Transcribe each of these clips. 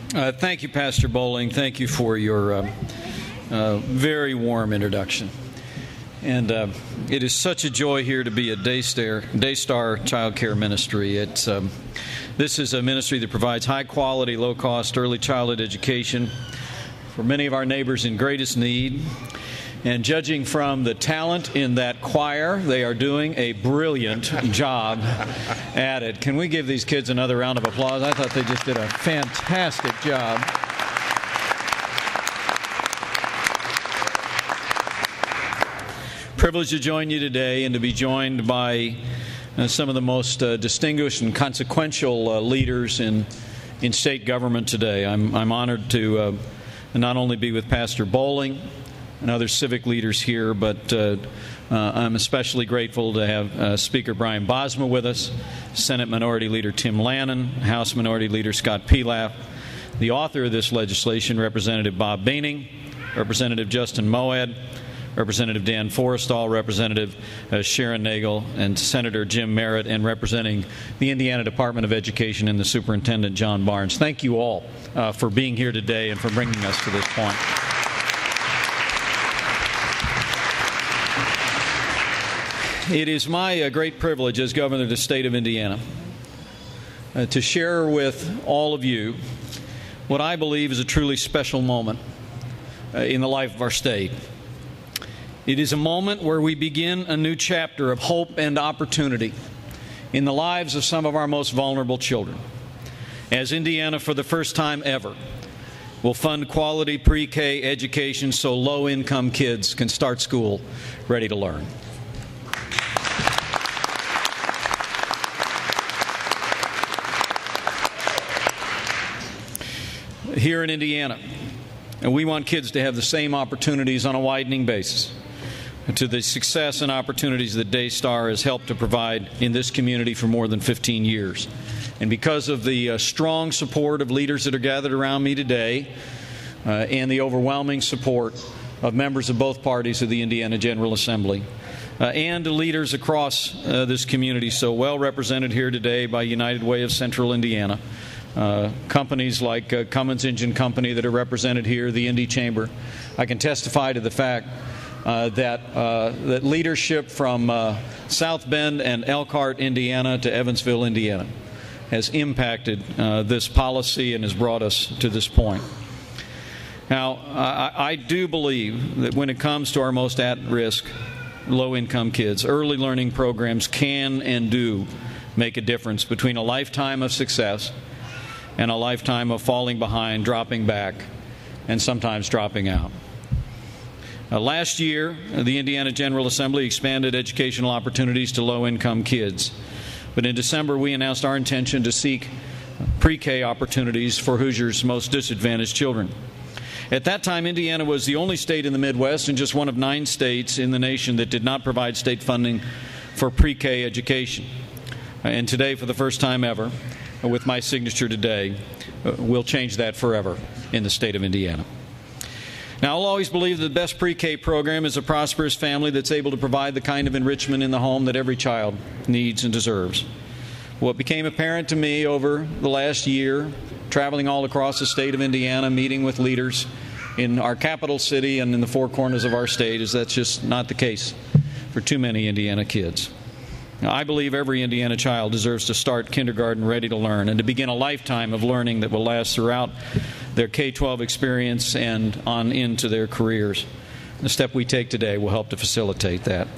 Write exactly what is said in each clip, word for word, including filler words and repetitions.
Uh, thank you, Pastor Bowling. Thank you for your uh, uh, very warm introduction. And uh, it is such a joy here to be at Daystar, Daystar Child Care Ministry. It's, um, this is a ministry that provides high-quality, low-cost early childhood education for many of our neighbors in greatest need. And judging from the talent in that choir, they are doing a brilliant job at it. Can we give these kids another round of applause? I thought they just did a fantastic job. Privileged to join you today and to be joined by uh, some of the most uh, distinguished and consequential uh, leaders in in state government today. I'm, I'm honored to uh, not only be with Pastor Bowling and other civic leaders here, but uh, uh, I'm especially grateful to have uh, Speaker Brian Bosma with us, Senate Minority Leader Tim Lannon, House Minority Leader Scott Pelaff, the author of this legislation, Representative Bob Behning, Representative Justin Moed, Representative Dan Forrestal, Representative uh, Sharon Nagel, and Senator Jim Merritt, and representing the Indiana Department of Education and the Superintendent John Barnes. Thank you all uh, for being here today and for bringing us to this point. It is my uh, great privilege as Governor of the state of Indiana uh, to share with all of you what I believe is a truly special moment uh, in the life of our state. It is a moment where we begin a new chapter of hope and opportunity in the lives of some of our most vulnerable children, as Indiana, for the first time ever, will fund quality pre-K education so low-income kids can start school ready to learn. Here in Indiana, and we want kids to have the same opportunities on a widening basis to the success and opportunities that Daystar has helped to provide in this community for more than fifteen years. And because of the uh, strong support of leaders that are gathered around me today uh, and the overwhelming support of members of both parties of the Indiana General Assembly uh, and leaders across uh, this community so well represented here today by United Way of Central Indiana, Uh, companies like uh, Cummins Engine Company that are represented here, the Indy Chamber, I can testify to the fact uh, that uh, that leadership from uh, South Bend and Elkhart, Indiana, to Evansville, Indiana, has impacted uh, this policy and has brought us to this point. Now, I, I do believe that when it comes to our most at-risk, low-income kids, early learning programs can and do make a difference between a lifetime of success and a lifetime of falling behind, dropping back, and sometimes dropping out. Uh, last year, the Indiana General Assembly expanded educational opportunities to low-income kids. But in December, we announced our intention to seek pre-K opportunities for Hoosiers' most disadvantaged children. At that time, Indiana was the only state in the Midwest and just one of nine states in the nation that did not provide state funding for pre-K education. Uh, and today, for the first time ever, with my signature today, uh, we'll change that forever in the state of Indiana. Now, I'll always believe that the best pre-K program is a prosperous family that's able to provide the kind of enrichment in the home that every child needs and deserves. What became apparent to me over the last year, traveling all across the state of Indiana, meeting with leaders in our capital city and in the four corners of our state, is that's just not the case for too many Indiana kids. Now, I believe every Indiana child deserves to start kindergarten ready to learn and to begin a lifetime of learning that will last throughout their K twelve experience and on into their careers. The step we take today will help to facilitate that.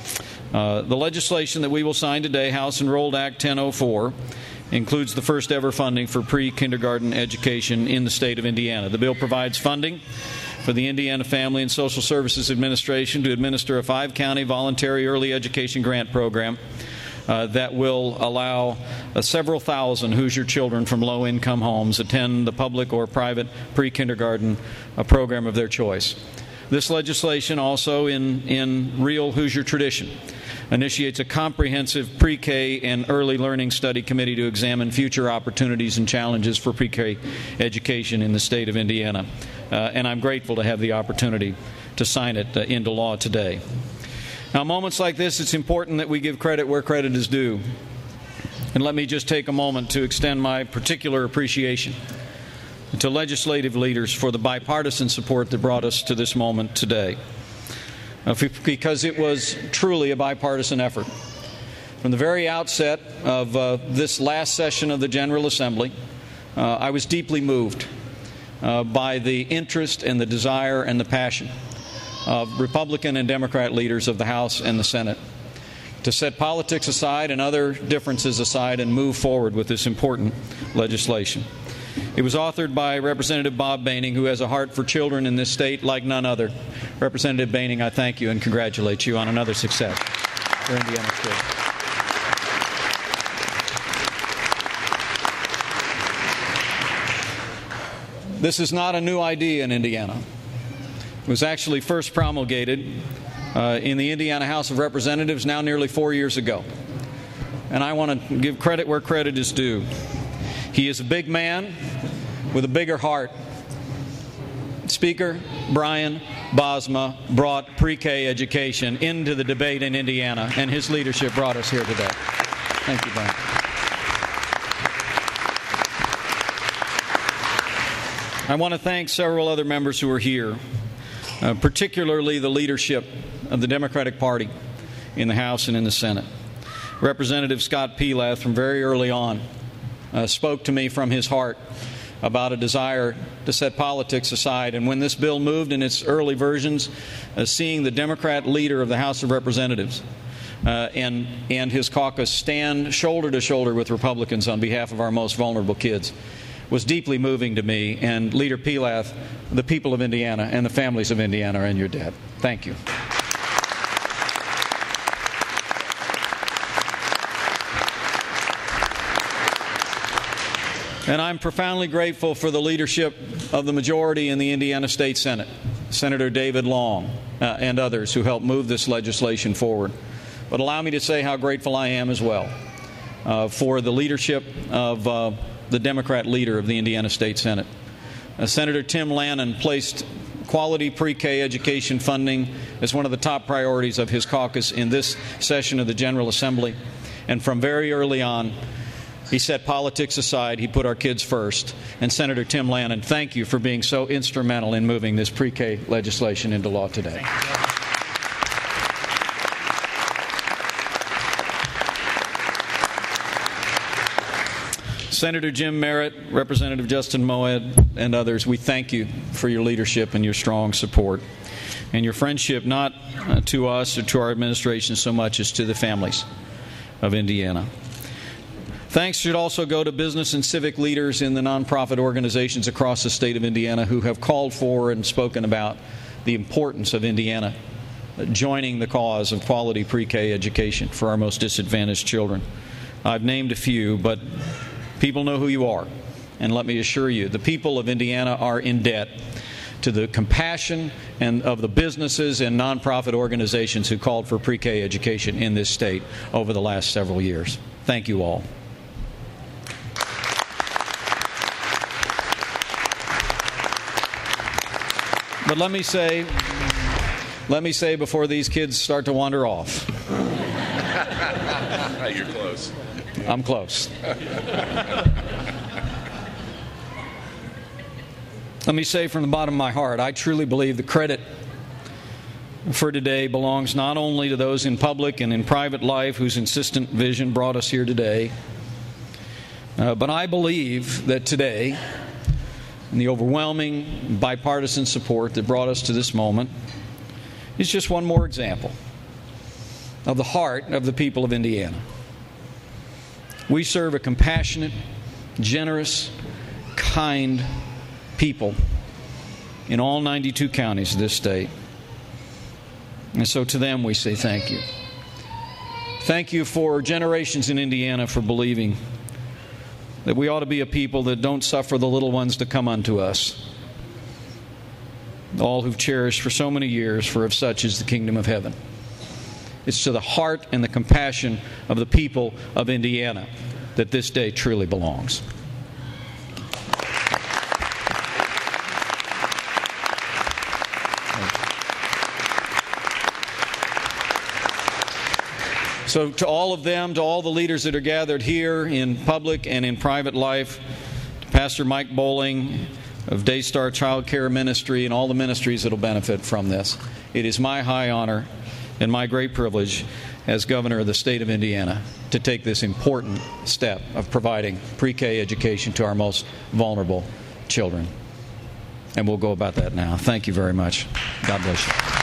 Uh, the legislation that we will sign today, House Enrolled Act ten oh four, includes the first ever funding for pre-kindergarten education in the state of Indiana. The bill provides funding for the Indiana Family and Social Services Administration to administer a five-county voluntary early education grant program uh, that will allow uh, several thousand Hoosier children from low-income homes attend the public or private pre-kindergarten uh, program of their choice. This legislation also, in, in real Hoosier tradition, initiates a comprehensive pre-K and early learning study committee to examine future opportunities and challenges for pre-K education in the state of Indiana. Uh, and I'm grateful to have the opportunity to sign it uh, into law today. Now, moments like this, it's important that we give credit where credit is due. And let me just take a moment to extend my particular appreciation and to legislative leaders for the bipartisan support that brought us to this moment today. Uh, because it was truly a bipartisan effort. From the very outset of uh, this last session of the General Assembly, uh, I was deeply moved uh, by the interest and the desire and the passion of Republican and Democrat leaders of the House and the Senate to set politics aside and other differences aside and move forward with this important legislation. It was authored by Representative Bob Boehning, who has a heart for children in this state like none other. Representative Boehning, I thank you and congratulate you on another success for Indiana children. This is not a new idea in Indiana. It was actually first promulgated uh, in the Indiana House of Representatives now nearly four years ago. And I want to give credit where credit is due. He is a big man with a bigger heart. Speaker Brian Bosma brought pre-K education into the debate in Indiana, and his leadership brought us here today. Thank you, Brian. I want to thank several other members who are here, uh, particularly the leadership of the Democratic Party in the House and in the Senate. Representative Scott Pelath, from very early on, uh, spoke to me from his heart about a desire to set politics aside. And when this bill moved in its early versions, uh, seeing the Democrat leader of the House of Representatives uh, and, and his caucus stand shoulder to shoulder with Republicans on behalf of our most vulnerable kids was deeply moving to me. And Leader Pelath, the people of Indiana and the families of Indiana are in your debt. Thank you. And I'm profoundly grateful for the leadership of the majority in the Indiana State Senate, Senator David Long uh, and others who helped move this legislation forward. But allow me to say how grateful I am as well uh, for the leadership of uh, the Democrat leader of the Indiana State Senate. Uh, Senator Tim Lannon placed quality pre-K education funding as one of the top priorities of his caucus in this session of the General Assembly. And from very early on, he set politics aside. He put our kids first. And Senator Tim Lannon, thank you for being so instrumental in moving this pre-K legislation into law today. Senator Jim Merritt, Representative Justin Moed, and others, we thank you for your leadership and your strong support and your friendship, not uh, to us or to our administration so much as to the families of Indiana. Thanks should also go to business and civic leaders in the nonprofit organizations across the state of Indiana who have called for and spoken about the importance of Indiana joining the cause of quality pre-K education for our most disadvantaged children. I've named a few, but people know who you are. And let me assure you, the people of Indiana are in debt to the compassion and of the businesses and nonprofit organizations who called for pre-K education in this state over the last several years. Thank you all. But let me say, let me say before these kids start to wander off. You're close. I'm close. Let me say from the bottom of my heart, I truly believe the credit for today belongs not only to those in public and in private life whose insistent vision brought us here today, uh, but I believe that today, and the overwhelming bipartisan support that brought us to this moment is just one more example of the heart of the people of Indiana. We serve a compassionate, generous, kind people in all ninety-two counties of this state. And so to them we say thank you. Thank you for generations in Indiana for believing that we ought to be a people that don't suffer the little ones to come unto us. All who've cherished for so many years, for of such is the kingdom of heaven. It's to the heart and the compassion of the people of Indiana that this day truly belongs. So to all of them, to all the leaders that are gathered here in public and in private life, Pastor Mike Bowling of Daystar Child Care Ministry and all the ministries that will benefit from this. It is my high honor and my great privilege as governor of the state of Indiana to take this important step of providing pre-K education to our most vulnerable children. And we'll go about that now. Thank you very much. God bless you.